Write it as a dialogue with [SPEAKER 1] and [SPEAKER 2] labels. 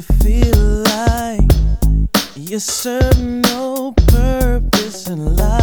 [SPEAKER 1] feel like you're serving no purpose in life.